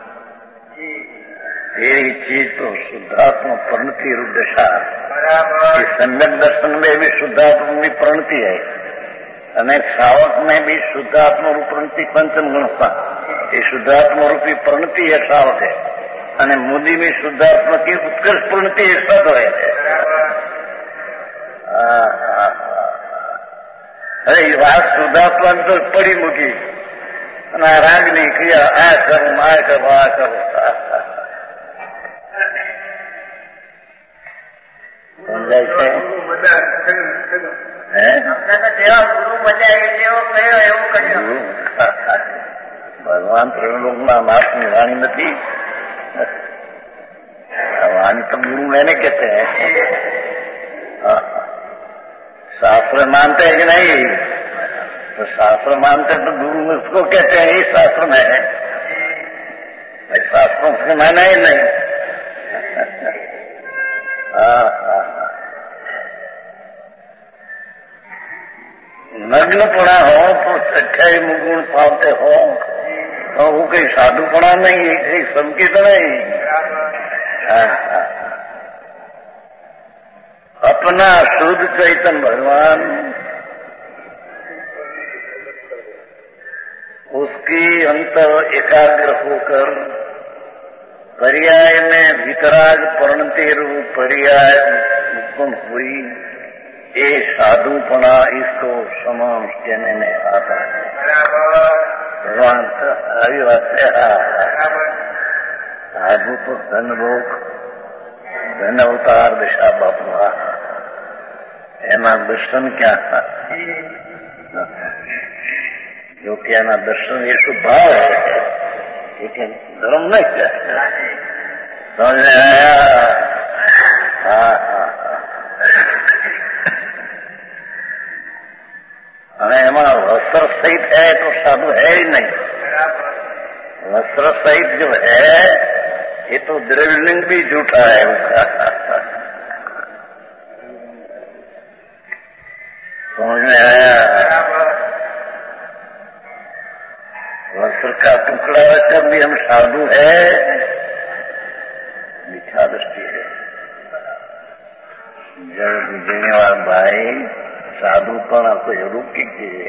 Speaker 1: तेरी चीज तो शुद्धात्मा परिणति रूप दशा. इस सम्यक दर्शन में भी शुद्धात्मा की परिणति है અને શ્રાવક में भी शुद्धात्मा रूप परिणति पंचम गुणता. ये शुद्धात्मा रूपी परिणति है श्रावक है, અને मुनि में शुद्धात्मा की उत्कर्ष परिणति है सद है. अरे ये बात शुद्धात्मा तो पड़ी मुकी અને રાગ ની ક્રિયા આ કરું આ કરું આ કરું સમજાય છે? ગુરુ મજા જેવો કયો એવું કર્યું. ભગવાન ત્રિલોકના નાથની વાણી નથી. वाणी तो गुरु मैंने कहते हैं. शास्त्र मानते हैं कि नहीं? तो शास्त्र मानते तो गुरु उसको कहते हैं. ये शास्त्र में है, शास्त्रों से माना ही नहीं. हाँ हाँ नग्नपणा हो तो सच्चाई मुगुण पाते हो तो वो कहीं साधुपणा नहीं है, कहीं संकेत नहीं. अपना शुद्ध चैतन्य भगवान उसकी अंतर एकाग्र होकर पर्याय में वितराग परिणति रूप पर्याय उत्पन्न हुई. ये साधुपणा इसको समान कहने में आता है. भगवान આવી વાત છે. સાધુ તો ધન ભોગ ધન અવતાર દિશા બાપુ એના દર્શન ક્યાં હતા? जो कि एना दर्शन ये स्वभाव है, लेकिन धर्म नहीं क्या. समझ में आया? हाँ हाँ અને એમાં વસ્ત્ર સહિત है तो साधु है ही नहीं. वस्त्र सहित जो है ये तो द्रव्यलिंग भी झूठा है उसका. समझ में आया? वस्त्र का टुकड़ा रखकर भी हम साधु है, मिथ्या दृष्टि है. जड़ देने वाला भाई साधु पण आपको जरूर कीजिए.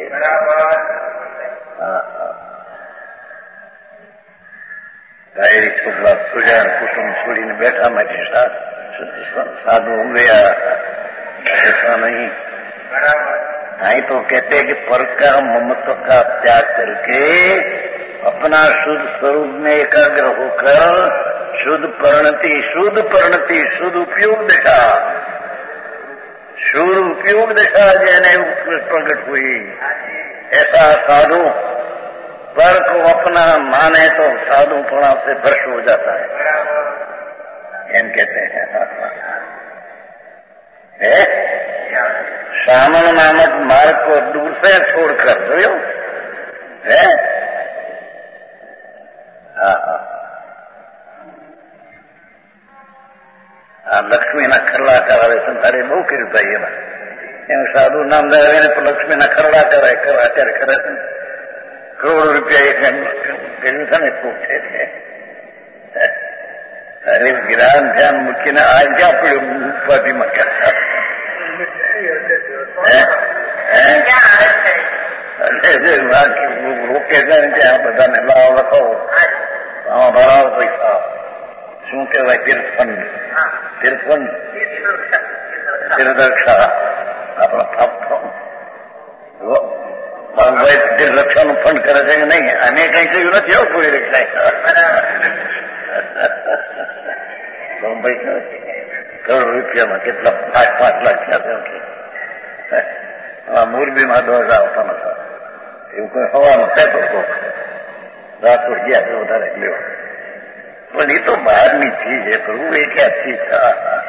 Speaker 1: गायरी छोकरा सोजा कुसुम छोड़ी ने बैठा मैं साधु हो गया, ऐसा नहीं. नहीं तो कहते कि पर का ममत्व का त्याग करके अपना शुद्ध स्वरूप में एकाग्र होकर शुद्ध परिणति शुद्ध परिणति शुद्ध उपयोग दशा शुद्ध उपयोग दशा जैने प्रकट हुई। ऐसा साधु पर को अपना माने तो साधुपणा से भ्रष्ट हो जाता है, एम कहते हैं। है श्रावण नामक मार्ग को दूर से छोड़कर जो है लक्ष्मी न खरड़ा करावे संसारे बहु कृपा है साधु नाम दे तो लक्ष्मी न खरड़ा कराए कर અત્યારે કરે છે કરોડો રૂપિયા એક કર્યું છે ને પૂછે છે અરે જ્ઞાન ધ્યાન મૂકીને આજ્ઞા પડ્યું ઉપાધિમાં કરતા રોકે છે ને ત્યાં બધાને લાવો લખો આમાં ભરાવો પૈસા શું કહેવાય તીર્થફંડ તીર્થફંડ તીર્થરક્ષા આપણા ભાઈ તીર્થરક્ષાનું ફંડ કરે છે કે નહીં અમે કઈ કહ્યું નથી આવું કોઈ રક્ષા ભાઈ કરોડ રૂપિયામાં કેટલા પાંચ પાંચ લાખ થયા મોરબીમાં દોઢ આવતા નતા એવું કોઈ હવાનું થતો રાતોર ગયા તો વધારે લેવા પણ એ તો બહારની ચીજ છે પ્રભુ એ ક્યાં ચીજ થા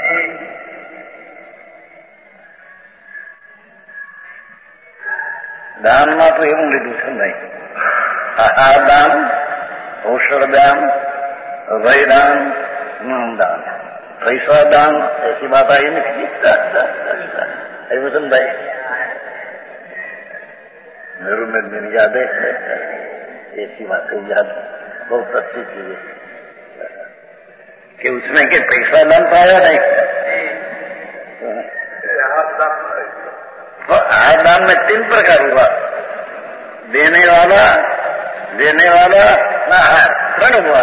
Speaker 1: દાનમાં તો એવું લીધું છે નહીં આહાર દાન ઔષધ દાન વયદાન દાન पैसा दान ऐसी बात आई नहीं वसन भाई मेरू में मेरी याद है ऐसी बातें याद बहुत अच्छी चीज है कि उसमें के पैसा दान पाया नहीं तो आहार दान में तीन प्रकार हुआ देने वाला देने वाला ना आहार त्रण हुआ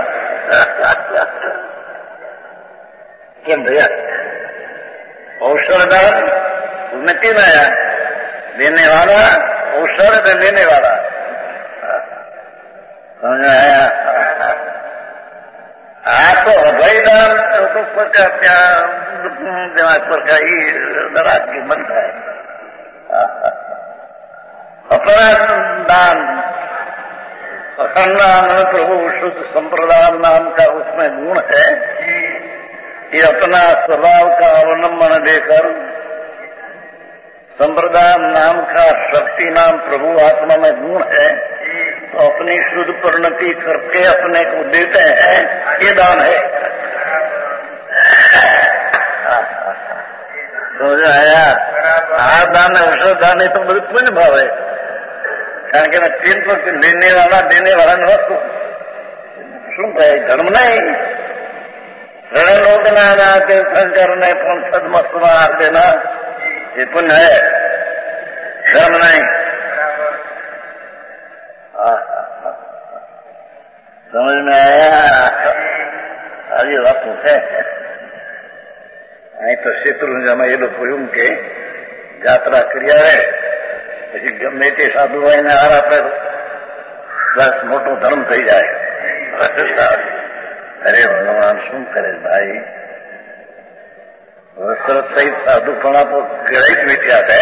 Speaker 1: કેમ ભૈયા औषध दान उसमें तीन आया देने वाला औषध देने वाला समझ आया आ तो अभयदान तो प्रकार क्या दिमाग पर का ही दराज की बनता है अपराध दान असंदान प्रभु शुद्ध संप्रदान नाम का उसमें गुण है ये अपना स्वभाव का अवलंबन देकर संप्रदान नाम का शक्ति नाम प्रभु आत्मा में गुण है तो अपनी शुद्ध परिणति करके अपने को देते हैं ये दान है। समझ आया आ दान औषध दान है तो बहुत पुण्य भाव है कारण के तीन पर लेने वाला देने वाला न वस्तु શું કહે ધર્મ नहीं रणलोक नाना के शंकर ने पुन सदमस्तमा हार देना ये पुण्य है धर्म नहीं। समझ में आया आज ये बात है અહીં તો શેત્રુંજામાં એ લોકો એવું કે જાત્રા કર્યા રહે પછી ગમે તે સાધુ હોય ને હાર આપે બસ મોટો ધર્મ થઈ જાય। अरे भगवान શું કરે ભાઈ વસ્ત્ર સહિત સાધુપણા તો ગળે જ મીઠ્યા છે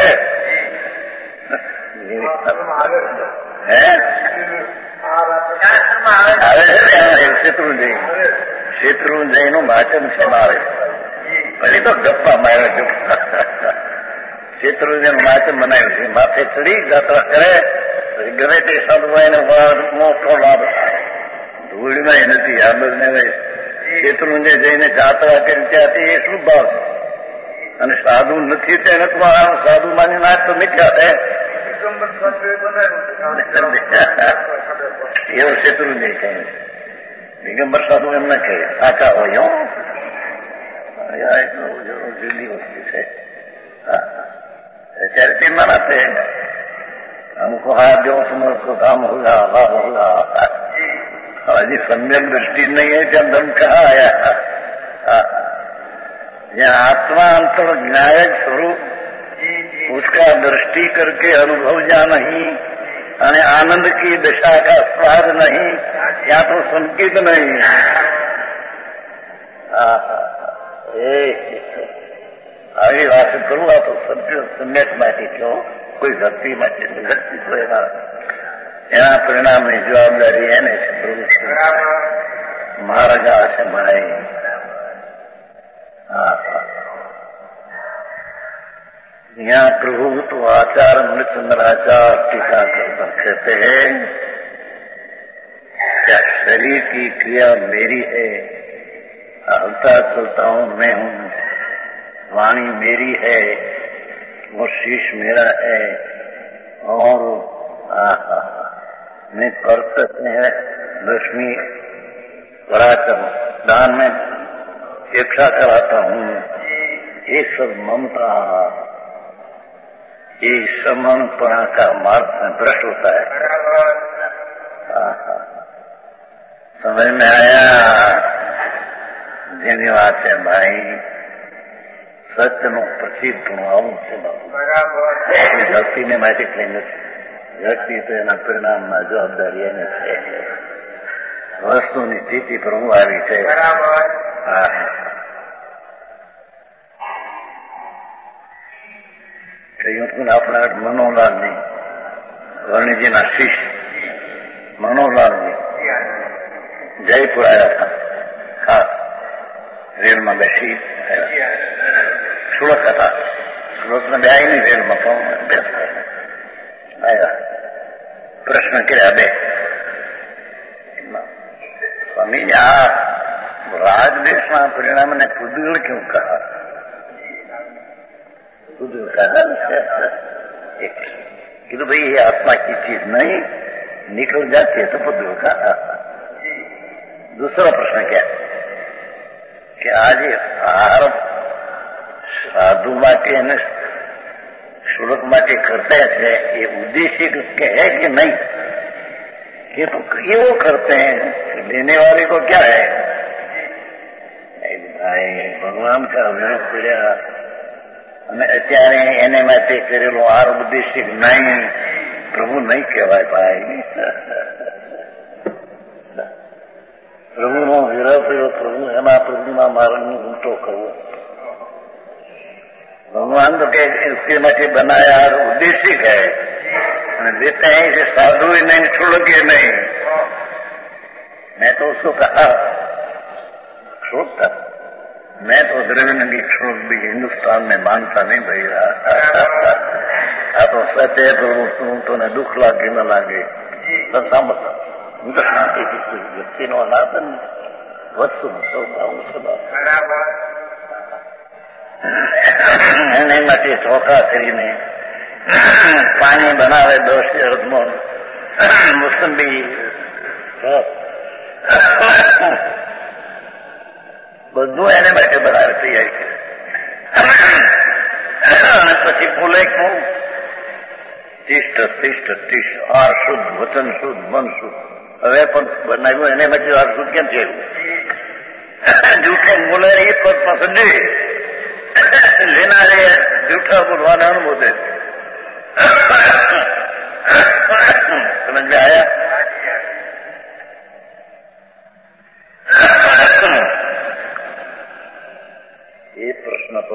Speaker 1: શેત્રુંજય શેત્રુંજયનું વાચન છે મારે પછી તો ગપ્પા માર્યો છું શેત્રુંજયનું વાચન બનાવ્યું છે માથે ચડી જાત્રા કરે પછી ગમે તે સાધુ હોય ને મોટો લાભ થાય ધૂળમાં એ નથી આ બધને શેત્રુંજય જઈને જાત્રા કરી ત્યાંથી એ શું ભાવ અને સાધુ નથી તેને તો સાધુ માની નાચ તો મિથ્યા છે એવું શેત્રુંજય કહે દિગંબર સાધુ એમ ના કહે સાચા હોય જુદી વસ્તુ છે ત્યારે તે મનાતે हमको हाथ जो समझो काम होगा लाभ होगा अजी सम्यक दृष्टि नहीं है जब धर्म कहाँ आया यह आत्मा अंतर ज्ञायक स्वरूप उसका दृष्टि करके अनुभव जा नहीं, અને આનંદ की दशा का स्वाद नहीं, या तो संकेत नहीं। આવી વાત કરવા તો સભ્ય સમ્યક માંથી કયો, કોઈ ભક્તિ માટે ભક્તિ તો એના એના પરિણામની જવાબદારી એને છે। પ્રભુ મહારાજા છે માય। यहाँ प्रभु तो आचार मृतचंद्राचार टीका कर कहते हैं क्या शरीर की क्रिया मेरी है, हलता चलता हूँ मैं हूँ, वाणी मेरी है, वो शीश मेरा है, और आहा मैं कर्तव्य है लक्ष्मी पराक्रम दान में इच्छा कराता हूँ। ये सब ममता, ये समर्पणा का मार्ग में भ्रष्ट होता है। समझ में आया? જેની વાત છે ભાઈ, સત્યનું પ્રસિદ્ધનું આવું છે બાપુ। ભક્તિને માટે કઈ નથી, વ્યક્તિ તો એના પરિણામમાં જવાબદારી એને છે। વસ્તુની સ્થિતિ પર હું આવી છે। આપણા મનોલાલની વર્ણિજીના શિષ્ય મનોલાલની જયપુર આવ્યા હતા, ખાસ રેલમાં બેસી સુરત હતા। સુરતને બે આવી નહીં, રેલમાં પણ બેસતા આવ્યા। પ્રશ્ન કર્યા બે, સ્વામી આ રાજદેશના પરિણામને પુદગલ ક્યું કહા? कीधु भाई ये आत्मा की चीज नहीं, निकल जाती है तो पुद्र का। दूसरा प्रश्न क्या कि आज आहार साधु माटे ने शुल्क माटे करते हैं, ये उद्देश्य किसके है कि नहीं? ये तो ये वो करते हैं, लेने वाले को क्या है? भाई भगवान का विरोध पड़ा અને અત્યારે એને માટે કરેલો આર ઉદ્દેશ્ય નહીં, પ્રભુ નહીં કહેવાય ભાઈ। પ્રભુનો વિરહ થયો, પ્રભુ એના પ્રભુના મારણનો ઊંટો કરવો। ભગવાન તો કે इसके માટે बनाया आर उद्देश्य है, देते हैं इसे साधु ही नहीं, छोड़ोगे नहीं। मैं तो उसको कहा छोड़ता, मैं तो द्रविड़ की छोड़ भी हिंदुस्तान में मानता नहीं भाई रहा। तो सत्य प्रभु सुन तो ने दुख लागे न लागे समझ शांति की व्यक्ति नो अनादन वस्तु એને માટે ચોખા કરીને પાણી બનાવે દોષ અર્ધમાં મોસંબી બધું એને માટે બનાવે તૈયારી કરી, અને પછી બોલે હું તિષ્ઠ તિષ્ઠ તિષ્ઠ આર શુદ્ધ વચન શુદ્ધ મન શુદ્ધ। હવે પણ બનાવ્યું એને માટે આર શુદ્ધ કેમ થયું? જૂઠો બોલે એ પદ પસંદ લેનારે જૂઠા બોલવાને અનુભવ દે। સમજ में आया? ये प्रश्न तो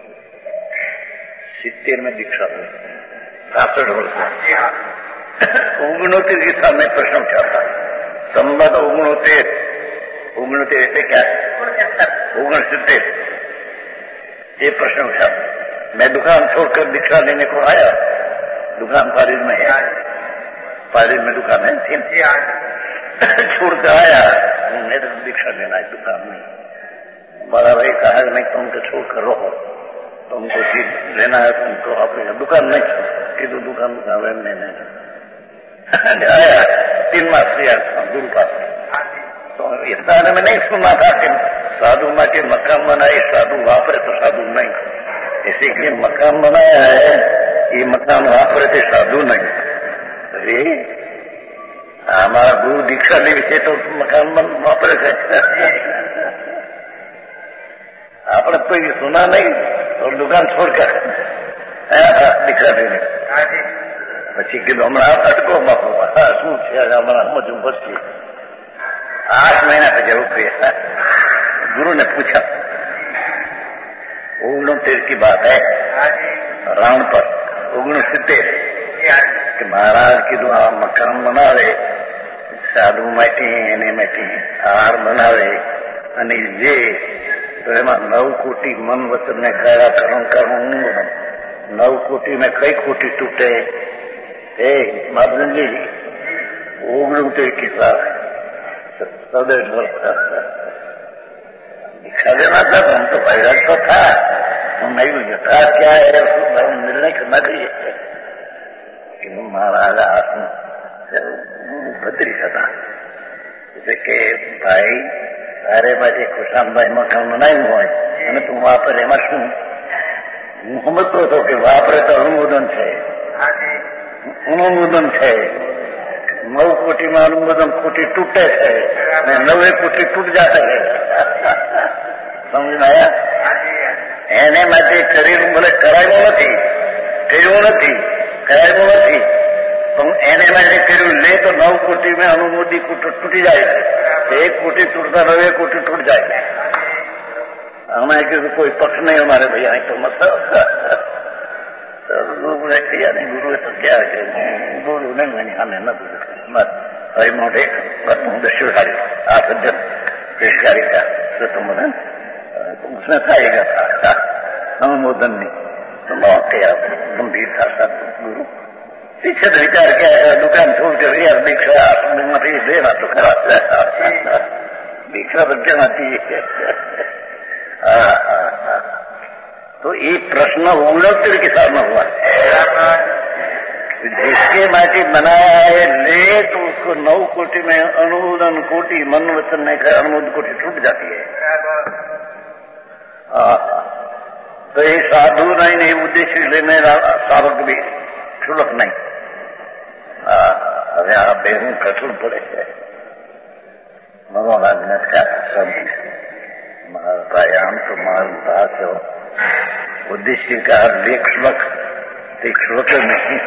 Speaker 1: सित्तेर में दीक्षा हुई, सासठ वर्ष ओगणोतेर के सामने प्रश्न उठा था। संबत ओगणोतेर ओगणोतेर એટલે क्या ओगणसित्तेर ये प्रश्न उठा। मैं दुकान छोड़कर दीक्षा लेने को आया, दुकान पारिज में है, पारिज में दुकान है थी, छोड़कर आया, मेरे दीक्षा लेना है दुकान में। बड़ा भाई कहा नहीं तुमको छोड़ कर रहो, तुमको चीज लेना है तुमको अपनी दुकान नहीं कि तो दुकान दुकान में नहीं आया। तीन मास गुरु पास तो इतना में नहीं सुना था कि साधु माँ के मकान बनाए, साधु वापरे तो साधु नहीं, इसी के मकान बनाया है, ये मकान वापरे थे साधु नहीं। अरे हमारा गुरु दीक्षा दी विषय तो मकान वापरे थे, आपने कोई सुना नहीं और दुकान छोड़कर દીકરા થઈને પછી કીધું હમણાં અટકો બાપુ શું છે હમણાં સમજવું પડશે. आठ महीना तक जरूर किया. गुरु ने पूछा ओगणोतेर की बात है रावण पर ओगणो सित्तेर कि महाराज कीधु आ मकान बनावे साधु माटी एने माटी हार बनावे અને જે તો એમાં નવ કોટી મન વચન ને કયા કર્મ કરવું નવ કોટી में कई कोटी टूटे. हे महाबुंजी ओगणोतेर की बात सदैव दिखा देना था. हम तो बैराग तो था, हम नहीं था क्या है निर्णय करना चाहिए कि महाराज आत्म भद्री था जैसे कि भाई अरे भाई खुशाम भाई मकान बनाયું હોય અને તું વાપરે એમાં શું હું સમજતો હતો કે વાપરે તો અનુમોદન છે અનુમોદન છે. नौ कोटी में अनुमोदन कोटी टूटे थे नवे कोटी टूट जाते है. समझ में आया? એને માટે કરેલું ભલે કરાયું નથી કર્યું નથી કરાયું નથી પણ એને માટે કર્યું લે તો નવ કોટી में अनुमोदी તૂટી જાય એક કોટી તૂટતા નવે કોટી તૂટ જાય. हमें क्योंकि कोई पक्ष नहीं हमारे भैया तो मतलब गुरु ने किया नहीं. गुरु तो क्या है गुरु ने मैंने हमें न मत हरि मोटे शिवहारी आप सज्जन पेशकारी का तुमने उसमें खाएगा था अनुमोदन नहीं तो मौत क्या गंभीर था सब गुरु पीछे तो विचार किया दुकान छोड़ कर यार दीक्षा मत लेना तो खरा दीक्षा तो क्या चाहिए. तो एक प्रश्न ओगणोत्तर के सामने हुआ जिसके माटी बनाया है ले तो उसको नौ कोटि में अनुमोदन कोटि मन वचन ने का अनुमोदन कोटि टूट जाती है. तो ये साधु नहीं नहीं उद्देश्य लेने सावक भी क्षुलक नहीं. હવે આ બેહું કઠોર પડે છે ભગવાન નટકા सब મારા ભાઈ આમ તો મારું દાસ हो उद्देश्य का लेख श्लोक एक श्लोक नहीं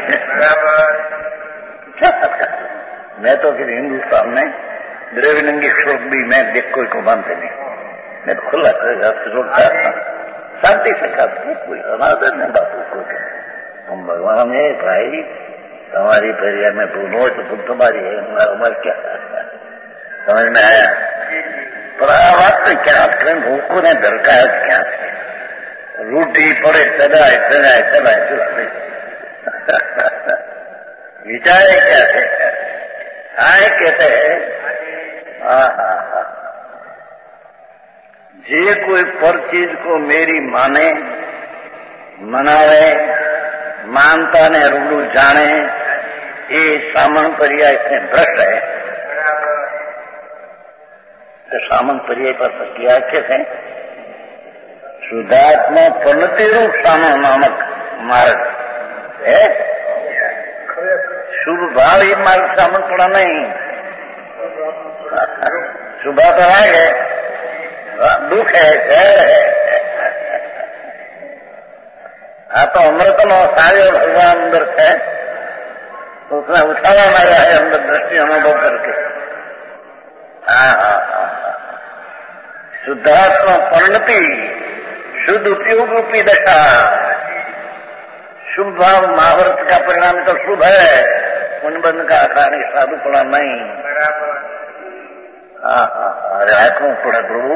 Speaker 1: क्या सकता. मैं तो फिर हिंदुस्तान में द्रविड़ंगी श्लोक भी मैं देख कोई को मानते नहीं. मैं तो खुला श्लोक था शांति से खाते कोई अनादर नहीं बातों को. हम भगवान है भाई हमारी परिया में भूल हो तो भूल तुम्हारी है हमारा उम्र क्या समझ में आया. पर आ बात तो क्या करें भूखों ने दरकार क्या रूटी पड़े चलाए चलाए चलाए चलाए विचारे क्या है आए कहते हैं जे कोई पर चीज को मेरी माने मनावे मानता ने रूबरू जाने ये सामन पर्याय से भ्रष्ट है. तो सामन पर्याय पर क्या कैसे शुद्धात्मा पन्नति रूप सामो नामक मार्ग है. शुभ भाव ये मार्ग सामन पड़ा नहीं शुभा तो है दुख है हाँ तो अमृत नो सारे भगवान अंदर है तो उसने उठाया मारा है अंदर दृष्टि अनुभव करके. हाँ हाँ हाँ शुद्धात्मा परिणति शुद्ध उपयोग रूपी दशा शुभ भाव महाभारत का परिणाम तो शुभ है उन्बंध का कारण साधु पड़ा नहीं. हाँ हाँ अरे आंखों पड़ा ध्रुव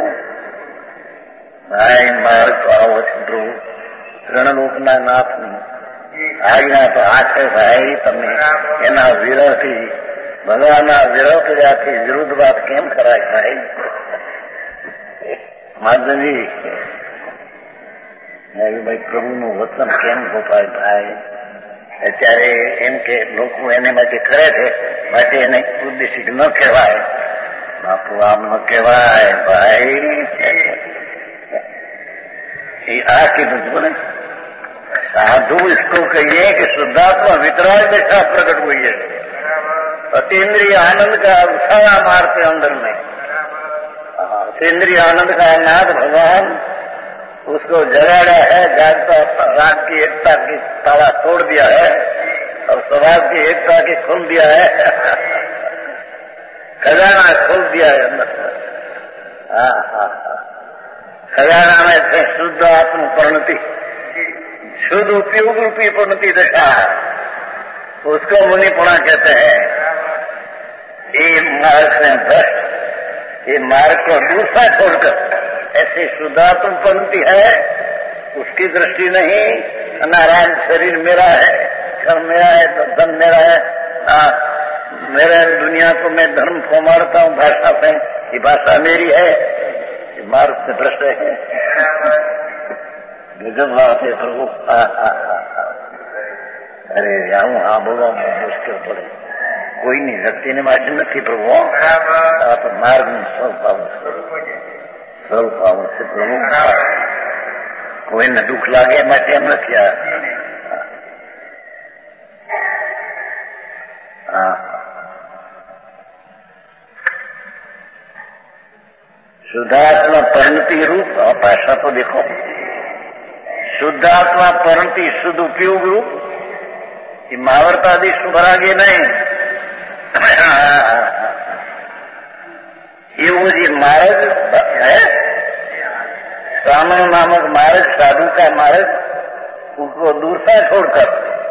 Speaker 1: भाई मार्ग तो आओ ध्रुव रणलोकना नाथ આજના તો આ છે ભાઈ તમે એના વિરહથી ભગવાનના વિરહ કર્યાથી વિરુદ્ધ વાત કેમ કરાય ભાઈ. માધવજી ભાઈ પ્રભુનું વચન કેમ ગોપાય ભાઈ અત્યારે એમ કે લોકો એને માટે કરે છે માટે એને ઉદ્દેશિક ન કહેવાય બાપુ આમ ન કહેવાય ભાઈ. એ આ કીધું બોલે साधु इसको कहिए कि शुद्धात्मा वितराग दशा प्रकट हुई है अतीन्द्रिय आनंद का उछाला मारते अंदर में. अतीन्द्रिय आनंद का नाथ भगवान उसको जगाड़ा है, जागता राग की एकता की ताला तोड़ दिया है और स्वभाव की एकता की खोल दिया है, खजाना खोल दिया है अंदर। हाँ हाँ हाँ, खजाना में से शुद्ध आत्म परिणति, शुद्ध उपयोग रूपी परिणति दशा, उसको मुनिपुणा कहते हैं। ये मार्ग से भ्रष्ट, ये मार्ग को दूसरा छोड़कर ऐसी शुद्धात्म परिणति है, उसकी दृष्टि नहीं, नारायण शरीर मेरा है, घर मेरा है, धन मेरा है, आ, मेरे दुनिया को मैं धर्म को मारता हूँ भाषा से, ये भाषा मेरी है, ये मार्ग से भ्रष्ट है। गजब बात है प्रभु। अरे जाऊँ हाँ बोलो, मुश्किल पड़े, कोई नहीं शक्ति ने माची नहीं प्रभु, आप मार्ग में सब पावन सब पावन से प्रभु, कोई न दुख लागे माटे न किया। शुद्धात्मा परिणति रूप, और भाषा तो देखो, शुद्धात्मा परिणति शुद्ध उपयोग रूप, ये महावरतादि शुभरागे नहीं, ये वो जी मार्ग है, सामन नामक मार्ग, साधु का मार्ग, उसको दूसरा छोड़कर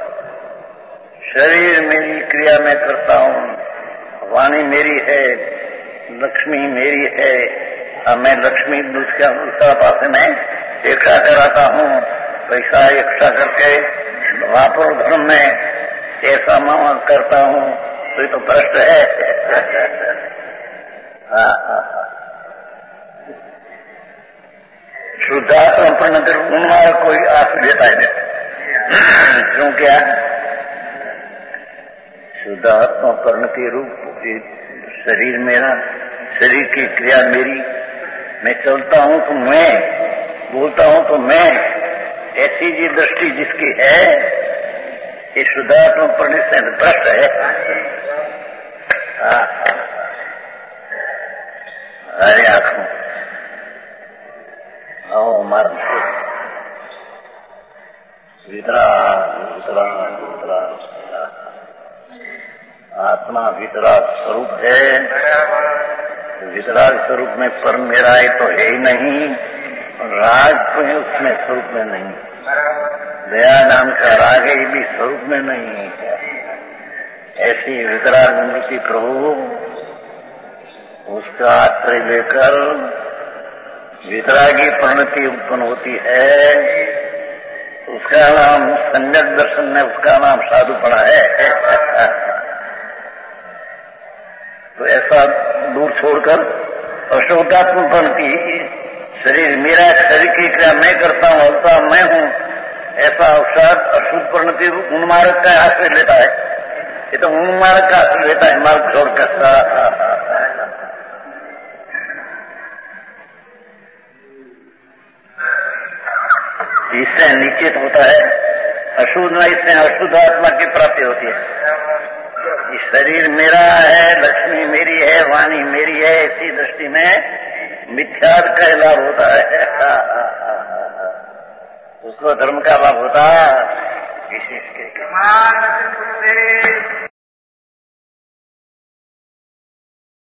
Speaker 1: शरीर मेरी क्रिया में करता हूँ, वाणी मेरी है, लक्ष्मी मेरी है, अब मैं लक्ष्मी दूसरा दूसरा पास में इकट्ठा कराता हूँ, पैसा इकट्ठा करके वापर धर्म में ऐसा मामा करता हूँ, तो ये तो भ्रष्ट है। शुद्धात्मा परिणति उन्मार्ग कोई आंसू देता है, क्यों क्या शुद्धात्मा परिणति रूप शरीर मेरा, शरीर की क्रिया मेरी, मैं चलता हूँ तो मैं, बोलता हूँ तो मैं, ऐसी जी दृष्टि जिसकी है, ये शुद्धात्मा परिणति से भ्रष्ट है। अरे आंखों आओ मार्ग वितरा वितरा वितरा, आत्मा वितराग स्वरूप है, वितराग स्वरूप में पर मेरा है तो है ही नहीं, राग तो है उसमें स्वरूप में नहीं, दया नाम का राग है भी स्वरूप में नहीं है। ऐसी वितराग मूर्ति प्रभु, उसका आश्रय लेकर वितरागी परिणति उत्पन्न होती है, उसका नाम सम्यक दर्शन में, उसका नाम साधुपना है। तो ऐसा दूर छोड़कर अशुद्धात्म परिणति, शरीर मेरा, शरीर की क्रिया मैं करता हूँ, होता मैं हूँ, ऐसा अवसाद अशुद्ध परिणति उन्मार्ग का आश्रय लेता है। ये तो उन्मार्ग का आश्रय लेता है, मार्ग छोड़कर। इससे निश्चित होता है अशुद्ध, इससे अशुद्ध आत्मा की प्राप्ति होती है। शरीर मेरा है, लक्ष्मी मेरी है, वाणी मेरी है, इसी दृष्टि में मिथ्याद का लाभ होता है, उसको धर्म का लाभ होता है। विशेष के